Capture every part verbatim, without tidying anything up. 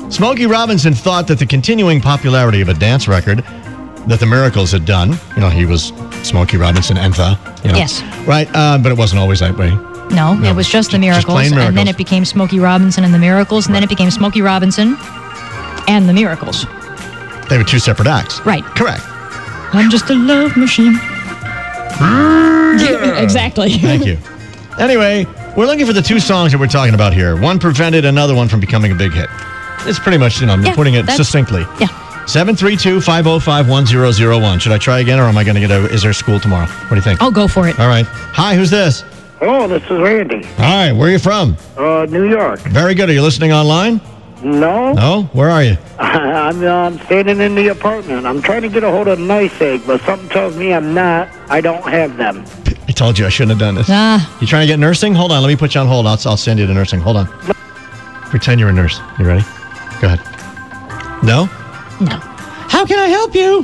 Smokey Robinson thought that the continuing popularity of a dance record that the Miracles had done, you know, he was Smokey Robinson and the, you know, Yes. right? Uh, but it wasn't always that way. No, No, it was just the just Miracles, plain and then Miracles. it became Smokey Robinson and the Miracles, and then it became Smokey Robinson and the Miracles. They were two separate acts. Right. Correct. I'm just a love machine. Yeah, exactly. Thank you. Anyway, we're looking for the two songs that we're talking about here. One prevented another one from becoming a big hit. It's pretty much, you know, I'm Yeah, putting it that's- succinctly. Yeah. seven three two, five oh five, one oh oh one. Should I try again, or am I going to get a, is there school tomorrow? What do you think? I'll go for it. All right. Hi, who's this? Hello, this is Randy. All right, where are you from? Uh, New York. Very good. Are you listening online? No, No? Where are you? I'm um, standing in the apartment. I'm trying to get a hold of Nice Egg, but something tells me I'm not. I don't have them. I told you I shouldn't have done this. Ah, You trying to get nursing? Hold on. Let me put you on hold. I'll, I'll send you to nursing. Hold on. Pretend you're a nurse. You ready? Go ahead. No? no. How can I help you?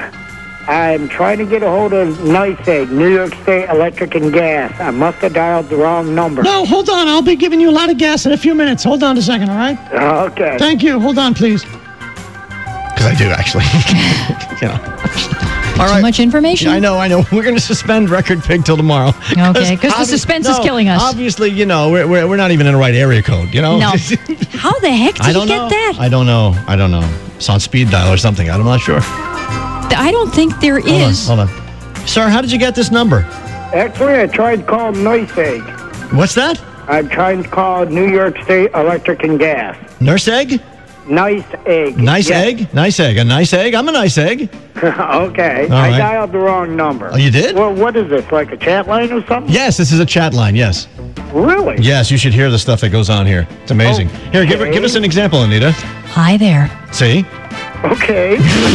I'm trying to get a hold of Nice Egg, New York State Electric and Gas. I must have dialed the wrong number. No, hold on. I'll be giving you a lot of gas in a few minutes. Hold on a second, all right? Okay. Thank you. Hold on, please. Because I do, actually. you know. All Too right. much information? Yeah, I know, I know. We're going to suspend Record Pig till tomorrow. Okay, 'cause the obvi- suspense is no, killing us. Obviously, you know, we're, we're, we're not even in the right area code, you know? No. How the heck did I you don't get know. that? I don't know. I don't know. It's on speed dial or something. I'm not sure. I don't think there Hold is. on, hold on. Sir, how did you get this number? Actually, I tried calling Nice Egg. What's that? I'm trying to call New York State Electric and Gas. Nurse egg? Nice Egg. Nice Yes. egg? Nice egg. A nice egg? I'm a nice egg. Okay. All I right. dialed the wrong number. Oh, you did? Well, what is this, like a chat line or something? Yes, this is a chat line, yes. Really? Yes, you should hear the stuff that goes on here. It's amazing. Here, give, Okay. give us an example, Anita. Hi there. See? Okay.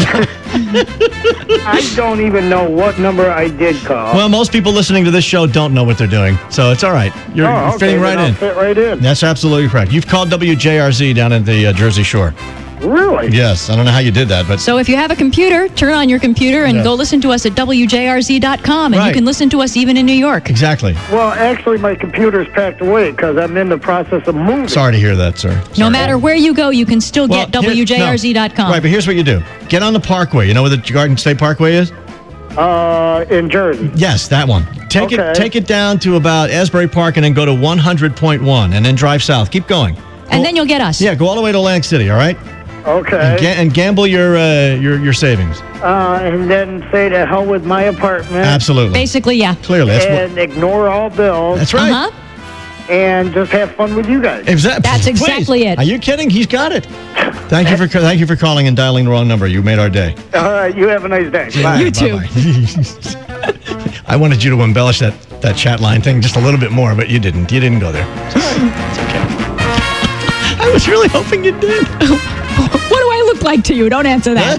I don't even know what number I did call. Well, most people listening to this show don't know what they're doing, so it's all right. You're, oh, you're okay, fitting then right I'll in. fit right in. That's absolutely correct. You've called W J R Z down at the uh, Jersey Shore. Really? Yes, I don't know how you did that, but So if you have a computer, turn on your computer and Yeah. go listen to us at W J R Z dot com, and Right. you can listen to us even in New York. exactly. Well, actually, my computer's packed away because I'm in the process of moving. Sorry to hear that, sir. No Sorry. matter where you go, you can still Well, get W J R Z dot com. no. Right, but here's what you do. Get on the Parkway. You know where the Garden State Parkway is? Uh, in Jersey. Yes, that one. Take Okay. it take it down to about Asbury Park and then go to one hundred point one and then drive south. Keep going. and Go- then you'll get us. Yeah, go all the way to Atlantic City, all right? Okay. And, ga- and gamble your, uh, your your savings. Uh, and then say to hell with my apartment. Absolutely. Basically, yeah. Clearly. That's, what, And ignore all bills. that's right. Uh-huh. And just have fun with you guys. Exa- That's please. exactly it. Are you kidding? He's got it. Thank you for thank you for calling and dialing the wrong number. You made our day. All right. You have a nice day. Bye. You too. Bye-bye. I wanted you to embellish that, that chat line thing just a little bit more, but you didn't. You didn't go there. Sorry. It's okay. I was really hoping you did. What do I look like to you? Don't answer that.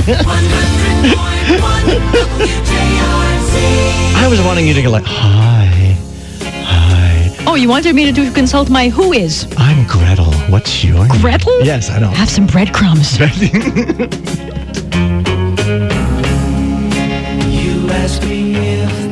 I was wanting you to go like, hi, hi. Oh, you wanted me to do consult my who is? I'm Gretel. What's your name? Gretel? Yes, I know. Have some breadcrumbs. You ask me if